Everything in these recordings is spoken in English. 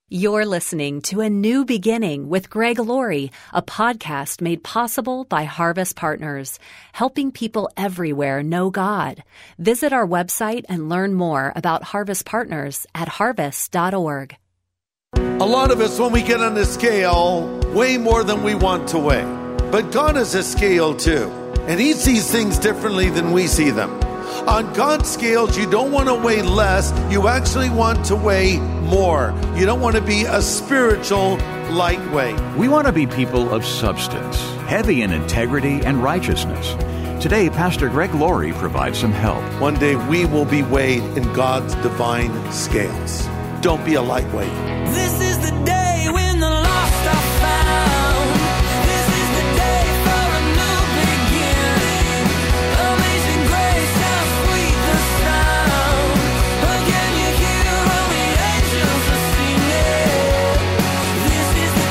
You're listening to A New Beginning with Greg Laurie, a podcast made possible by Harvest Partners, helping people everywhere know God. Visit our website and learn more about Harvest Partners at harvest.org. A lot of us, when we get on the scale, weigh more than we want to weigh. But God is a scale too, and He sees things differently than we see them. On God's scales, you don't want to weigh less. You actually want to weigh more. You don't want to be a spiritual lightweight. We want to be people of substance, heavy in integrity and righteousness. Today, Pastor Greg Laurie provides some help. One day we will be weighed in God's divine scales. Don't be a lightweight. This is the day when the lost are found. This is the day for a new beginning. Amazing grace, how sweet the sound. Again you hear all the angels are singing. This is the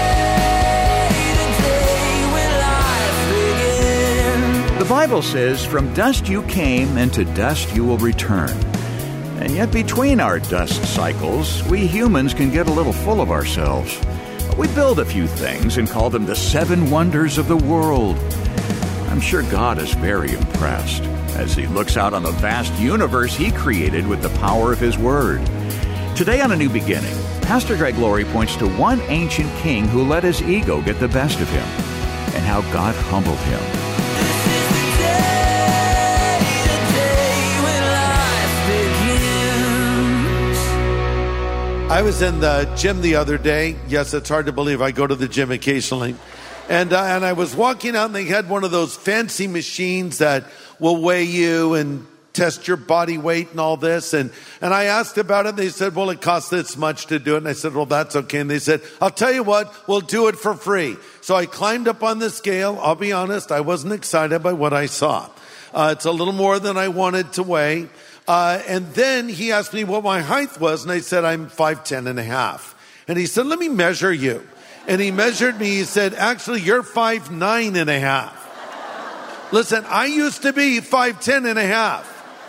day when life begins. The Bible says, "From dust you came, and to dust you will return." And yet between our dust cycles, we humans can get a little full of ourselves. We build a few things and call them the 7 wonders of the world. I'm sure God is very impressed as He looks out on the vast universe He created with the power of His Word. Today on A New Beginning, Pastor Greg Laurie points to one ancient king who let his ego get the best of him and how God humbled him. I was in the gym the other day. Yes, it's hard to believe I go to the gym occasionally. And I was walking out and they had one of those fancy machines that will weigh you and test your body weight and all this. And I asked about it. They said, well, it costs this much to do it. And I said, well, that's okay. And they said, I'll tell you what, we'll do it for free. So I climbed up on the scale. I'll be honest, I wasn't excited by what I saw. It's a little more than I wanted to weigh. And then he asked me what my height was, and I said, I'm 5'10" and a half. And he said, let me measure you. And he measured me. He said, actually, you're 5'9" and a half. Listen, I used to be 5'10" and a half.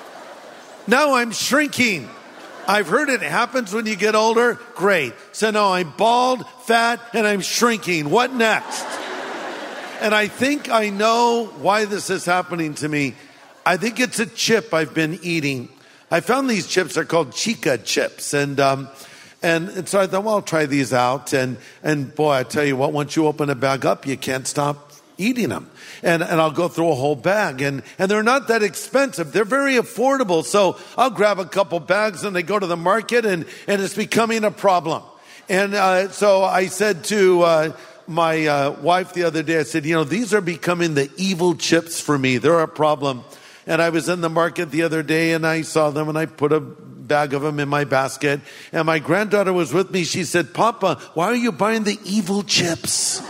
Now I'm shrinking. I've heard it happens when you get older. Great. So now I'm bald, fat, and I'm shrinking. What next? And I think I know why this is happening to me. I think it's a chip I've been eating. I found these chips are called Chica chips. And so I thought, well, I'll try these out. And boy, I tell you what, once you open a bag up, you can't stop eating them. And I'll go through a whole bag. And they're not that expensive. They're very affordable. So I'll grab a couple bags and they go to the market and it's becoming a problem. And so I said to my wife the other day, I said, these are becoming the evil chips for me. They're a problem. And I was in the market the other day and I saw them and I put a bag of them in my basket. And my granddaughter was with me. She said, Papa, why are you buying the evil chips?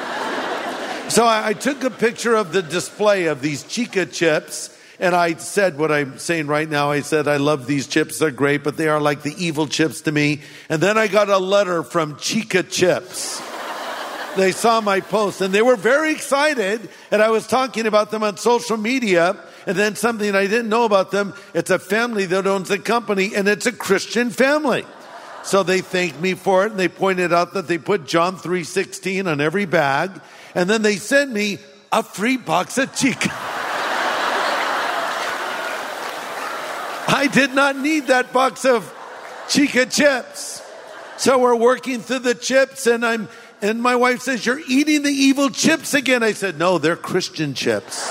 So I took a picture of the display of these Chica chips. And I said what I'm saying right now. I said, I love these chips. They're great, but they are like the evil chips to me. And then I got a letter from Chica Chips. They saw my post and they were very excited. And I was talking about them on social media. And then something I didn't know about them, it's a family that owns a company and it's a Christian family. So they thanked me for it and they pointed out that they put John 3:16 on every bag. And then they sent me a free box of Chica. I did not need that box of Chica chips. So we're working through the chips and my wife says, you're eating the evil chips again. I said, no, they're Christian chips.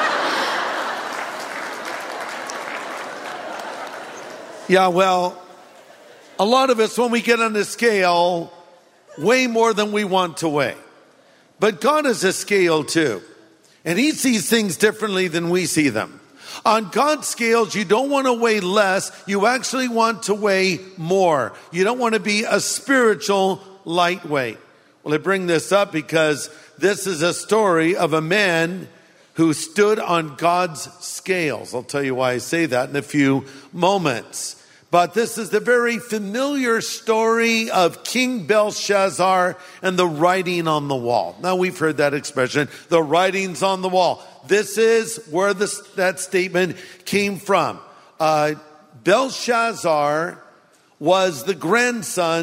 Yeah, well, a lot of us, when we get on the scale, weigh more than we want to weigh. But God is a scale too. And He sees things differently than we see them. On God's scales, you don't want to weigh less. You actually want to weigh more. You don't want to be a spiritual lightweight. Well, I bring this up because this is a story of a man who stood on God's scales. I'll tell you why I say that in a few moments. But this is the very familiar story of King Belshazzar and the writing on the wall. Now, we've heard that expression, the writings on the wall. This is where that statement came from. Belshazzar was the grandson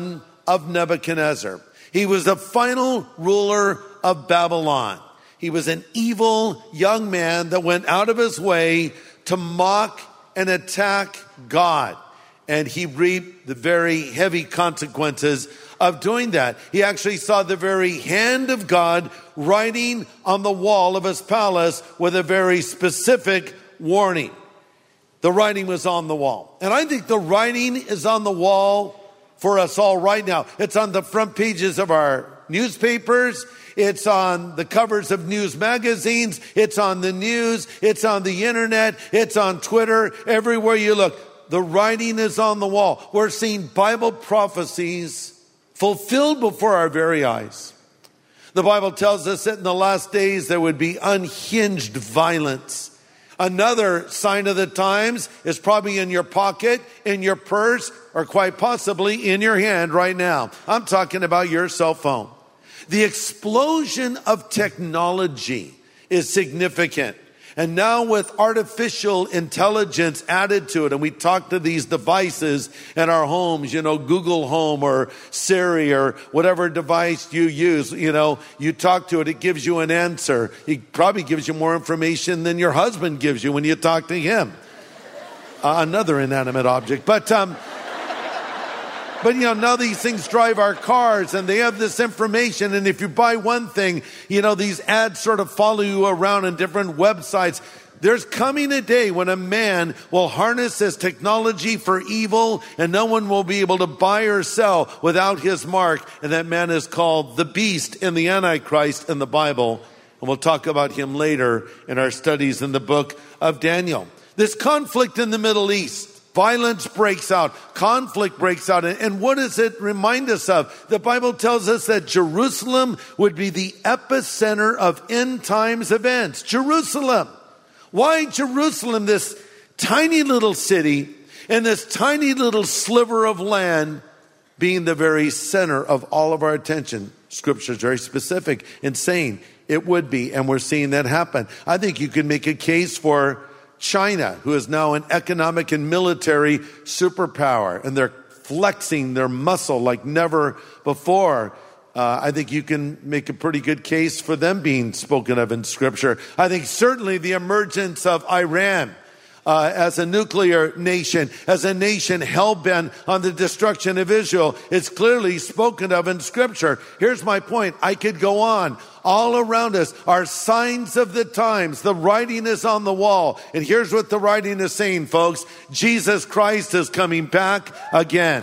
of Nebuchadnezzar. He was the final ruler of Babylon. He was an evil young man that went out of his way to mock and attack God. And he reaped the very heavy consequences of doing that. He actually saw the very hand of God writing on the wall of his palace with a very specific warning. The writing was on the wall. And I think the writing is on the wall for us all right now. It's on the front pages of our newspapers. It's on the covers of news magazines. It's on the news. It's on the internet. It's on Twitter. Everywhere you look, the writing is on the wall. We're seeing Bible prophecies fulfilled before our very eyes. The Bible tells us that in the last days there would be unhinged violence. Another sign of the times is probably in your pocket, in your purse, or quite possibly in your hand right now. I'm talking about your cell phone. The explosion of technology is significant. And now with artificial intelligence added to it, and we talk to these devices in our homes, Google Home or Siri or whatever device you use, you talk to it, it gives you an answer. It probably gives you more information than your husband gives you when you talk to him. Another inanimate object. But now these things drive our cars and they have this information. And if you buy one thing, these ads sort of follow you around on different websites. There's coming a day when a man will harness his technology for evil and no one will be able to buy or sell without his mark. And that man is called the beast and the Antichrist in the Bible. And we'll talk about him later in our studies in the book of Daniel. This conflict in the Middle East. Violence breaks out, conflict breaks out. And what does it remind us of? The Bible tells us that Jerusalem would be the epicenter of end times events. Jerusalem. Why Jerusalem, this tiny little city and this tiny little sliver of land being the very center of all of our attention? Scripture is very specific in saying it would be, and we're seeing that happen. I think you can make a case for China, who is now an economic and military superpower, and they're flexing their muscle like never before. I think you can make a pretty good case for them being spoken of in Scripture. I think certainly the emergence of Iran as a nuclear nation, as a nation hell-bent on the destruction of Israel, is clearly spoken of in Scripture. Here's my point. I could go on. All around us are signs of the times. The writing is on the wall. And here's what the writing is saying, folks. Jesus Christ is coming back again.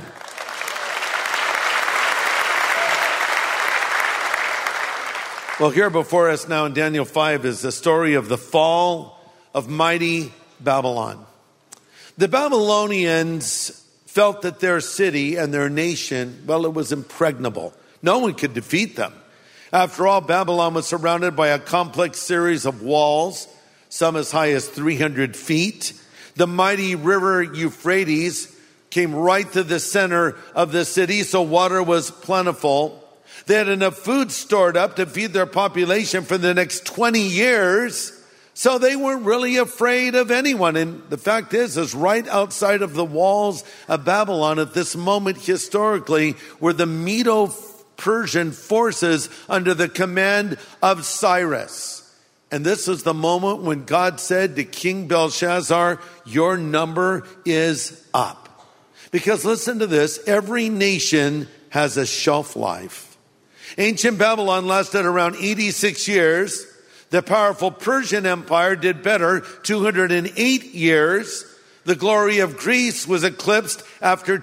Well, here before us now in Daniel 5 is the story of the fall of mighty Babylon. The Babylonians felt that their city and their nation, it was impregnable. No one could defeat them. After all, Babylon was surrounded by a complex series of walls, some as high as 300 feet. The mighty river Euphrates came right to the center of the city, so water was plentiful. They had enough food stored up to feed their population for the next 20 years. So they weren't really afraid of anyone. And the fact is right outside of the walls of Babylon at this moment historically were the Medo-Persian forces under the command of Cyrus. And this is the moment when God said to King Belshazzar, your number is up. Because listen to this, every nation has a shelf life. Ancient Babylon lasted around 86 years. The powerful Persian Empire did better, 208 years. The glory of Greece was eclipsed after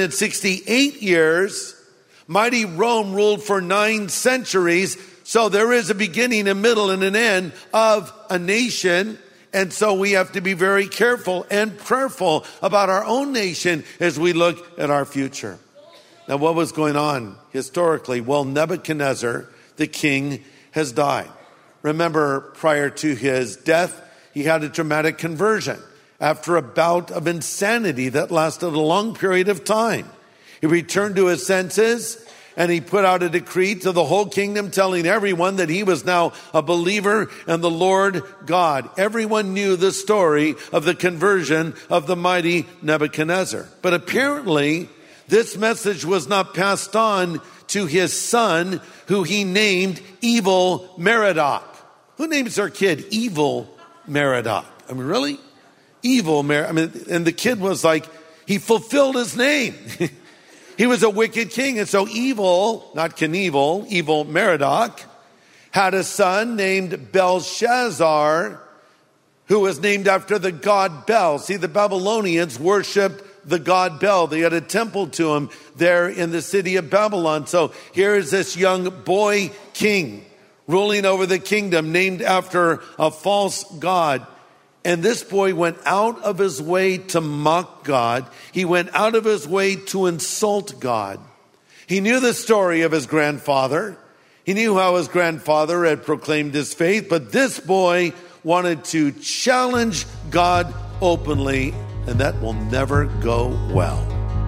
268 years. Mighty Rome ruled for 9 centuries. So there is a beginning, a middle, and an end of a nation. And so we have to be very careful and prayerful about our own nation as we look at our future. Now, what was going on historically? Well, Nebuchadnezzar, the king, has died. Remember, prior to his death, he had a dramatic conversion after a bout of insanity that lasted a long period of time. He returned to his senses and he put out a decree to the whole kingdom telling everyone that he was now a believer in the Lord God. Everyone knew the story of the conversion of the mighty Nebuchadnezzar. But apparently, This message was not passed on to his son, who he named Evil Merodach. Who names their kid Evil Merodach? I mean, really? Evil Merodach. I mean, and the kid was like, he fulfilled his name. He was a wicked king. And so Evil, not Knievel, Evil Merodach, had a son named Belshazzar, who was named after the god Bel. See, the Babylonians worshiped the god Bel. They had a temple to him there in the city of Babylon. So here is this young boy king ruling over the kingdom, named after a false god. And this boy went out of his way to mock God. He went out of his way to insult God. He knew the story of his grandfather. He knew how his grandfather had proclaimed his faith, but this boy wanted to challenge God openly, and that will never go well.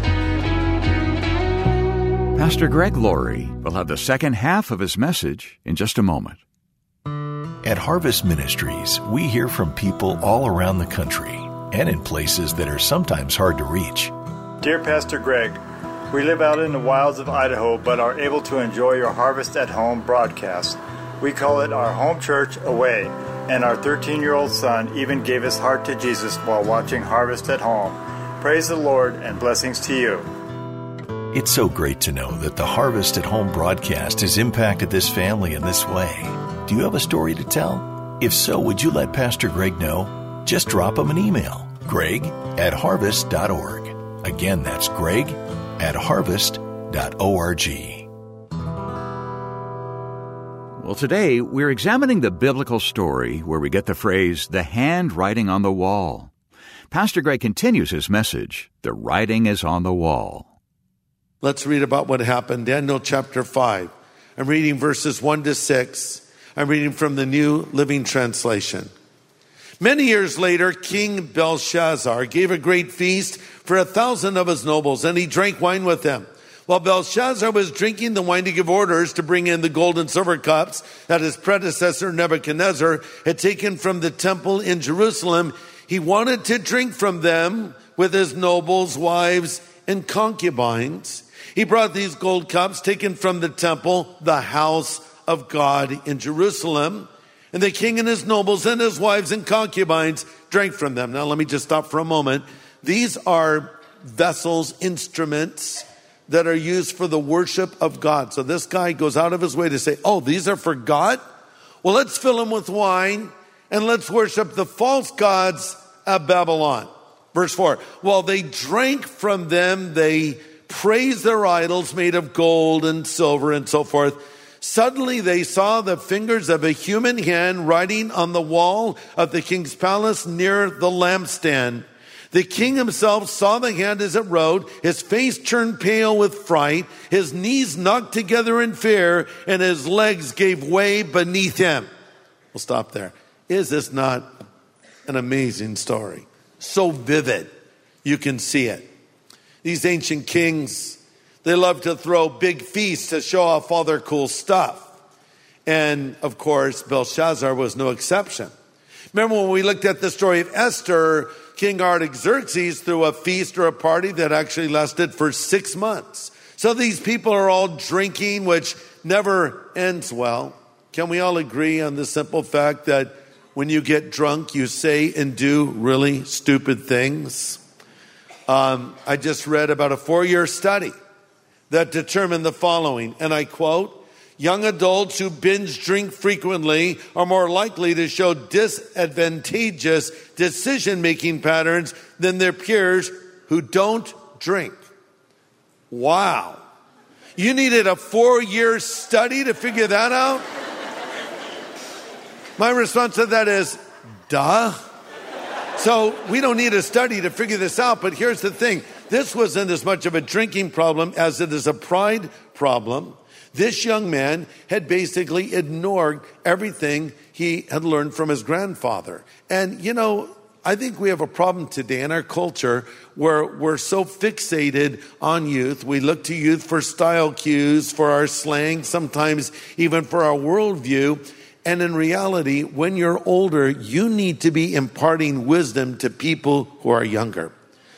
Pastor Greg Laurie will have the second half of his message in just a moment. At Harvest Ministries, we hear from people all around the country and in places that are sometimes hard to reach. Dear Pastor Greg, we live out in the wilds of Idaho but are able to enjoy your Harvest at Home broadcast. We call it our home church away, and our 13-year-old son even gave his heart to Jesus while watching Harvest at Home. Praise the Lord and blessings to you. It's so great to know that the Harvest at Home broadcast has impacted this family in this way. Do you have a story to tell? If so, would you let Pastor Greg know? Just drop him an email, greg@harvest.org. Again, that's greg@harvest.org. Well, today we're examining the biblical story where we get the phrase, the hand writing on the wall. Pastor Greg continues his message, The Writing is on the Wall. Let's read about what happened. Daniel chapter 5. I'm reading verses 1 to 6. I'm reading from the New Living Translation. Many years later, King Belshazzar gave a great feast for 1,000 of his nobles, and he drank wine with them. While Belshazzar was drinking the wine to give orders to bring in the gold and silver cups that his predecessor Nebuchadnezzar had taken from the temple in Jerusalem, he wanted to drink from them with his nobles, wives, and concubines. He brought these gold cups taken from the temple, the house of God in Jerusalem, and the king and his nobles and his wives and concubines drank from them. Now let me just stop for a moment. These are vessels, instruments that are used for the worship of God. So this guy goes out of his way to say, oh, these are for God? Well, let's fill them with wine and let's worship the false gods of Babylon. Verse 4, while they drank from them, they praised their idols made of gold and silver and so forth. Suddenly they saw the fingers of a human hand writing on the wall of the king's palace near the lampstand. The king himself saw the hand as it wrote. His face turned pale with fright. His knees knocked together in fear, and his legs gave way beneath him. We'll stop there. Is this not an amazing story? So vivid, you can see it. These ancient kings, they love to throw big feasts to show off all their cool stuff. And, of course, Belshazzar was no exception. Remember when we looked at the story of Esther, King Artaxerxes threw a feast or a party that actually lasted for 6 months. So these people are all drinking, which never ends well. Can we all agree on the simple fact that when you get drunk, you say and do really stupid things? I just read about a 4-year study that determined the following, and I quote, young adults who binge drink frequently are more likely to show disadvantageous decision-making patterns than their peers who don't drink. Wow. You needed a 4-year study to figure that out? My response to that is, duh. So we don't need a study to figure this out, but here's the thing. This wasn't as much of a drinking problem as it is a pride problem. This young man had basically ignored everything he had learned from his grandfather. And, you know, I think we have a problem today in our culture where we're so fixated on youth. We look to youth for style cues, for our slang, sometimes even for our worldview. And in reality, when you're older, you need to be imparting wisdom to people who are younger.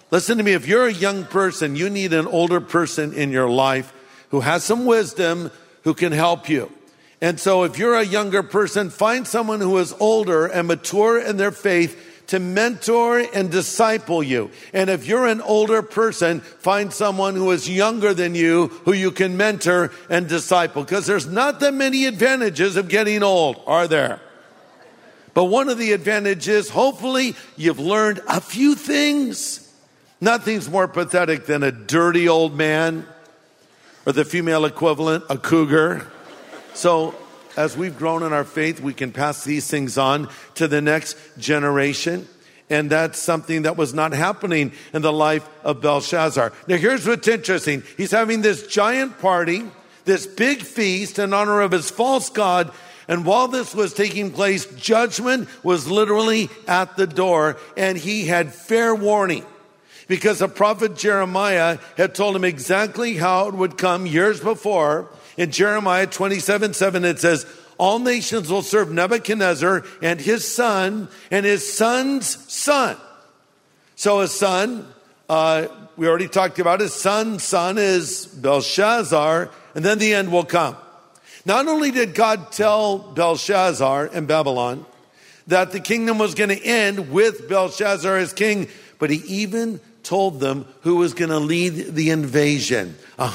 Listen to me. If you're a young person, you need an older person in your life who has some wisdom, who can help you. And so if you're a younger person, find someone who is older and mature in their faith to mentor and disciple you. And if you're an older person, find someone who is younger than you who you can mentor and disciple. Because there's not that many advantages of getting old, are there? But one of the advantages, hopefully, you've learned a few things. Nothing's more pathetic than a dirty old man, or the female equivalent, a cougar. So as we've grown in our faith, we can pass these things on to the next generation. And that's something that was not happening in the life of Belshazzar. Now here's what's interesting. He's having this giant party, this big feast in honor of his false god. And while this was taking place, judgment was literally at the door, and he had fair warning. Because the prophet Jeremiah had told him exactly how it would come years before. In Jeremiah 27:7, it says, all nations will serve Nebuchadnezzar and his son and his son's son. So his son, we already talked about his son is Belshazzar, and then the end will come. Not only did God tell Belshazzar in Babylon that the kingdom was going to end with Belshazzar as king, but he even told them who was going to lead the invasion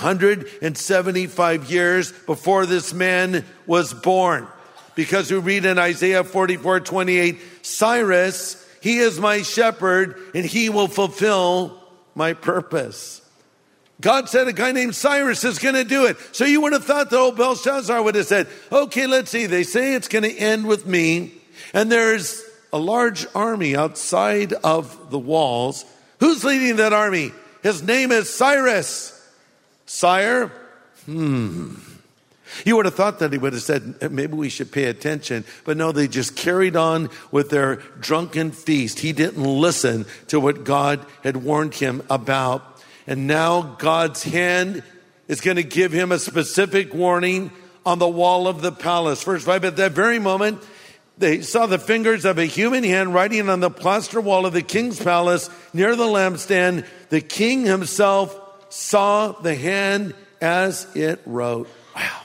175 years before this man was born. Because we read in Isaiah 44:28, Cyrus, he is my shepherd and he will fulfill my purpose. God said a guy named Cyrus is going to do it. So you would have thought that old Belshazzar would have said, okay, let's see. They say it's going to end with me. And there's a large army outside of the walls. Who's leading that army? His name is Cyrus. Sire? You would have thought that he would have said, maybe we should pay attention. But no, they just carried on with their drunken feast. He didn't listen to what God had warned him about. And now God's hand is going to give him a specific warning on the wall of the palace. Verse 5, at that very moment, they saw the fingers of a human hand writing on the plaster wall of the king's palace near the lampstand. The king himself saw the hand as it wrote. Wow.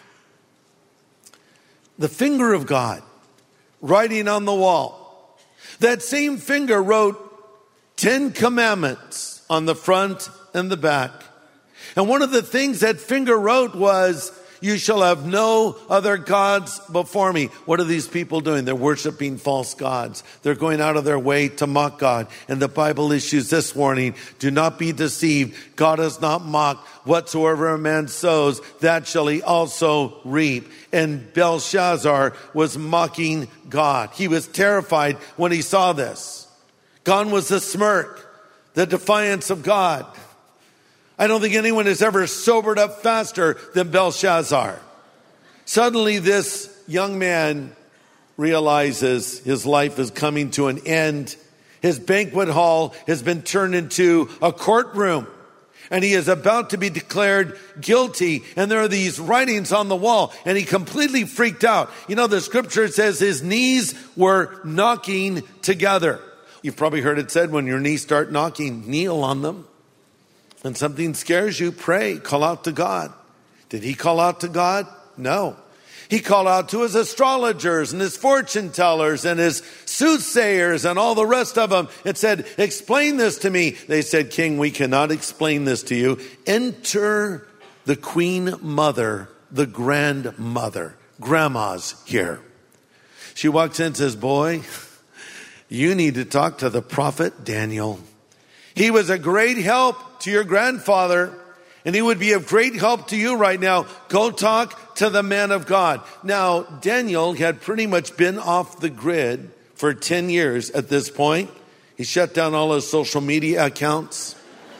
The finger of God writing on the wall. That same finger wrote 10 commandments on the front and the back. And one of the things that finger wrote was, you shall have no other gods before me. What are these people doing? They're worshiping false gods. They're going out of their way to mock God. And the Bible issues this warning, do not be deceived. God is not mocked. Whatsoever a man sows, that shall he also reap. And Belshazzar was mocking God. He was terrified when he saw this. Gone was the smirk, the defiance of God. I don't think anyone has ever sobered up faster than Belshazzar. Suddenly this young man realizes his life is coming to an end. His banquet hall has been turned into a courtroom, and he is about to be declared guilty. And there are these writings on the wall, and he completely freaked out. You know, the scripture says his knees were knocking together. You've probably heard it said, when your knees start knocking, kneel on them. When something scares you, pray, call out to God. Did he call out to God? No. He called out to his astrologers and his fortune tellers and his soothsayers and all the rest of them and said, explain this to me. They said, King, we cannot explain this to you. Enter the queen mother, the grandmother. Grandma's here. She walks in and says, boy, you need to talk to the prophet Daniel. He was a great help to your grandfather, and he would be of great help to you right now. Go talk to the man of God. Now, Daniel had pretty much been off the grid for 10 years at this point. He shut down all his social media accounts.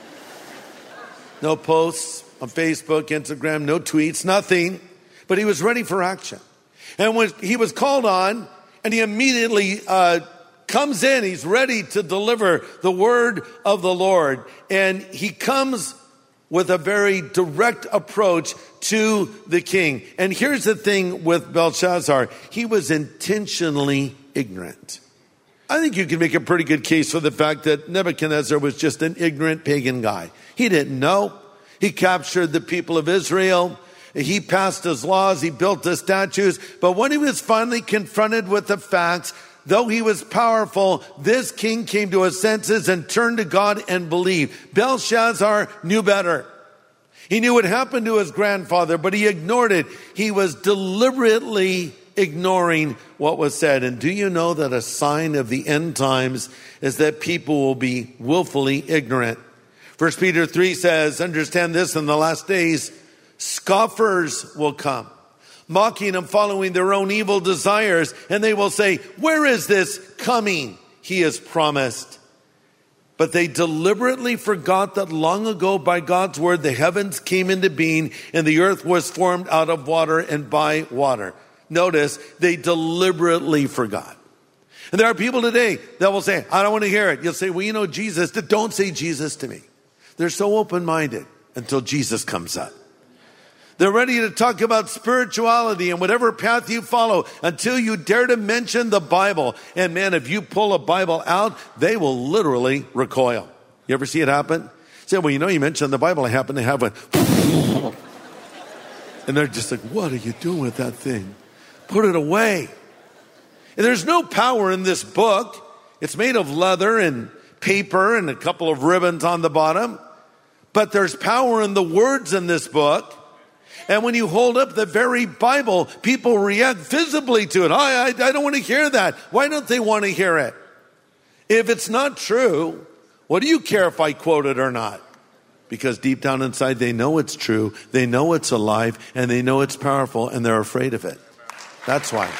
No posts on Facebook, Instagram, no tweets, nothing. But he was ready for action. And when he was called on, and he immediately comes in, he's ready to deliver the word of the Lord. And he comes with a very direct approach to the king. And here's the thing with Belshazzar. He was intentionally ignorant. I think you can make a pretty good case for the fact that Nebuchadnezzar was just an ignorant pagan guy. He didn't know. He captured the people of Israel. He passed his laws. He built the statues. But when he was finally confronted with the facts, though he was powerful, this king came to his senses and turned to God and believed. Belshazzar knew better. He knew what happened to his grandfather, but he ignored it. He was deliberately ignoring what was said. And do you know that a sign of the end times is that people will be willfully ignorant? 1 Peter 3 says, understand this, in the last days, scoffers will come, mocking and following their own evil desires. And they will say, where is this coming he has promised? But they deliberately forgot that long ago by God's word, the heavens came into being and the earth was formed out of water and by water. Notice, they deliberately forgot. And there are people today that will say, I don't want to hear it. You'll say, well, you know, Jesus, don't say Jesus to me. They're so open-minded until Jesus comes up. They're ready to talk about spirituality and whatever path you follow until you dare to mention the Bible. And man, if you pull a Bible out, they will literally recoil. You ever see it happen? Say, well, you know, you mentioned the Bible. I happen to have one. And they're just like, what are you doing with that thing? Put it away. And there's no power in this book. It's made of leather and paper and a couple of ribbons on the bottom. But there's power in the words in this book. And when you hold up the very Bible, people react visibly to it. I don't want to hear that. Why don't they want to hear it? If it's not true, what do you care if I quote it or not? Because deep down inside, they know it's true. They know it's alive and they know it's powerful and they're afraid of it. That's why.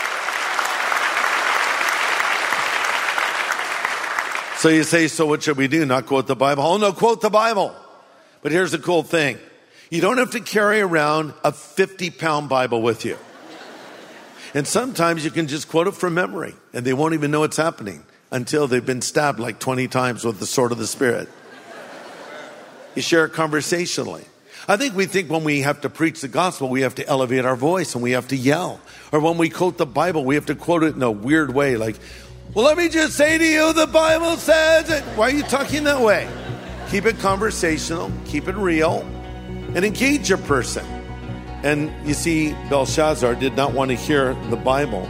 So you say, so what should we do? Not quote the Bible? Oh no, quote the Bible. But here's the cool thing. You don't have to carry around a 50-pound Bible with you. And sometimes you can just quote it from memory and they won't even know it's happening until they've been stabbed like 20 times with the sword of the Spirit. You share it conversationally. I think we think when we have to preach the gospel, we have to elevate our voice and we have to yell. Or when we quote the Bible, we have to quote it in a weird way like, well, let me just say to you, the Bible says it. Why are you talking that way? Keep it conversational, keep it real, and engage a person. And you see, Belshazzar did not want to hear the Bible.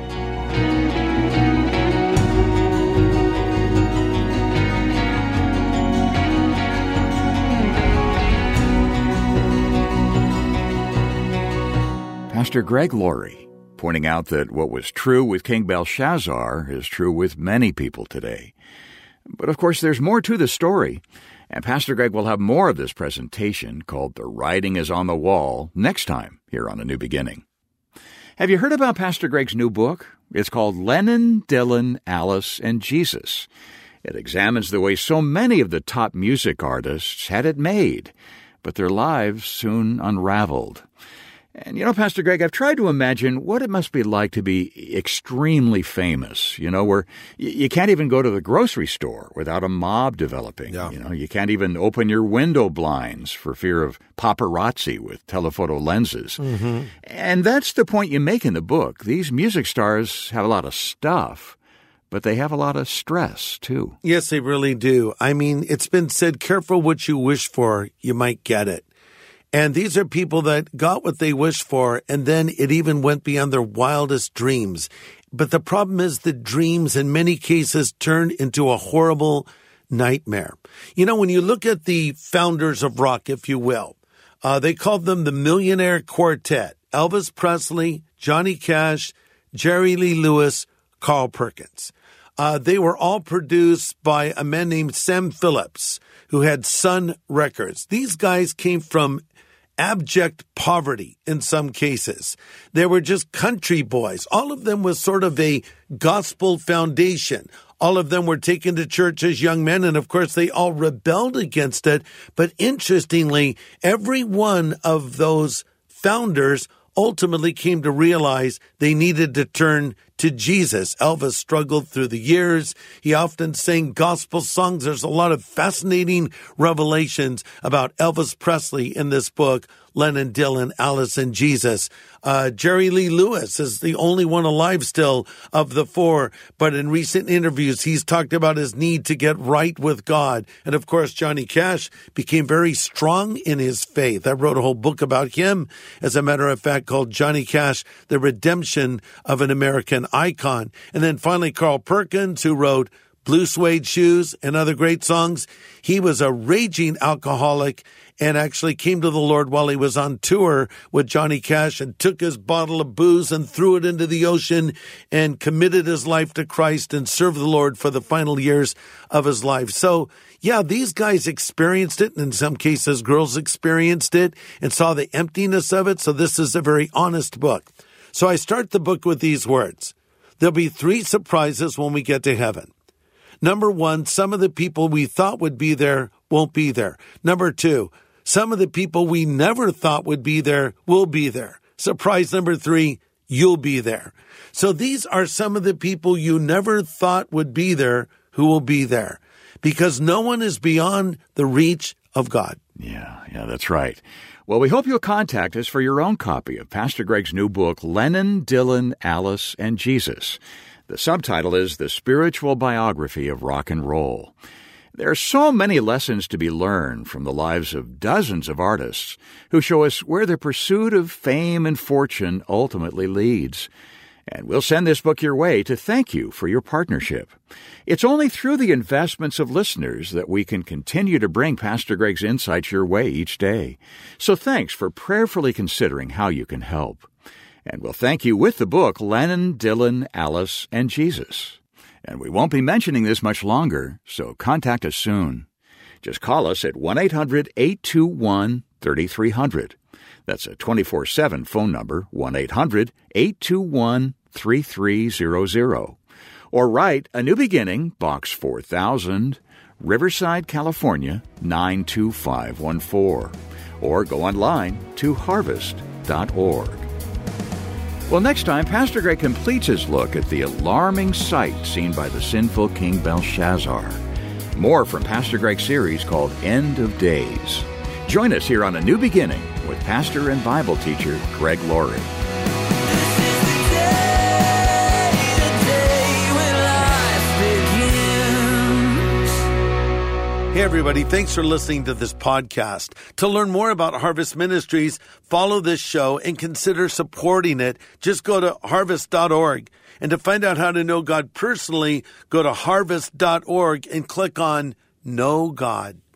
Pastor Greg Laurie, pointing out that what was true with King Belshazzar is true with many people today. But of course, there's more to the story. And Pastor Greg will have more of this presentation called The Writing is on the Wall next time here on A New Beginning. Have you heard about Pastor Greg's new book? It's called Lennon, Dylan, Alice, and Jesus. It examines the way so many of the top music artists had it made, but their lives soon unraveled. And you know, Pastor Greg, I've tried to imagine what it must be like to be extremely famous, you know, where you can't even go to the grocery store without a mob developing. Yeah. You know, you can't even open your window blinds for fear of paparazzi with telephoto lenses. Mm-hmm. And that's the point you make in the book. These music stars have a lot of stuff, but they have a lot of stress, too. Yes, they really do. I mean, it's been said, careful what you wish for, you might get it. And these are people that got what they wished for, and then it even went beyond their wildest dreams. But the problem is the dreams, in many cases, turned into a horrible nightmare. You know, when you look at the founders of rock, if you will, they called them the Millionaire Quartet. Elvis Presley, Johnny Cash, Jerry Lee Lewis, Carl Perkins. They were all produced by a man named Sam Phillips, who had Sun Records. These guys came from abject poverty in some cases. They were just country boys. All of them was sort of a gospel foundation. All of them were taken to church as young men, and of course they all rebelled against it. But interestingly, every one of those founders ultimately came to realize they needed to turn to Jesus. Elvis struggled through the years. He often sang gospel songs. There's a lot of fascinating revelations about Elvis Presley in this book, Lennon, Dylan, Alice, and Jesus. Jerry Lee Lewis is the only one alive still of the four, but in recent interviews, he's talked about his need to get right with God. And of course, Johnny Cash became very strong in his faith. I wrote a whole book about him, as a matter of fact, called Johnny Cash, The Redemption of an American Icon. And then finally, Carl Perkins, who wrote Blue Suede Shoes and other great songs. He was a raging alcoholic and actually came to the Lord while he was on tour with Johnny Cash and took his bottle of booze and threw it into the ocean and committed his life to Christ and served the Lord for the final years of his life. So, yeah, these guys experienced it, and in some cases, girls experienced it and saw the emptiness of it. So this is a very honest book. So I start the book with these words. There'll be 3 surprises when we get to heaven. Number 1, some of the people we thought would be there won't be there. Number 2, some of the people we never thought would be there will be there. Surprise number 3, you'll be there. So these are some of the people you never thought would be there who will be there, because no one is beyond the reach of God. Yeah, that's right. Well, we hope you'll contact us for your own copy of Pastor Greg's new book, Lennon, Dylan, Alice, and Jesus. The subtitle is The Spiritual Biography of Rock and Roll. There are so many lessons to be learned from the lives of dozens of artists who show us where the pursuit of fame and fortune ultimately leads. And we'll send this book your way to thank you for your partnership. It's only through the investments of listeners that we can continue to bring Pastor Greg's insights your way each day. So thanks for prayerfully considering how you can help. And we'll thank you with the book, Lennon, Dylan, Alice, and Jesus. And we won't be mentioning this much longer, so contact us soon. Just call us at 1-800-821-3300. That's a 24/7 phone number, 1-800-821-3300. Or write A New Beginning, Box 4000, Riverside, California, 92514. Or go online to harvest.org. Well, next time, Pastor Greg completes his look at the alarming sight seen by the sinful King Belshazzar. More from Pastor Greg's series called End of Days. Join us here on A New Beginning with pastor and Bible teacher Greg Laurie. Hey, everybody. Thanks for listening to this podcast. To learn more about Harvest Ministries, follow this show and consider supporting it. Just go to harvest.org. And to find out how to know God personally, go to harvest.org and click on Know God.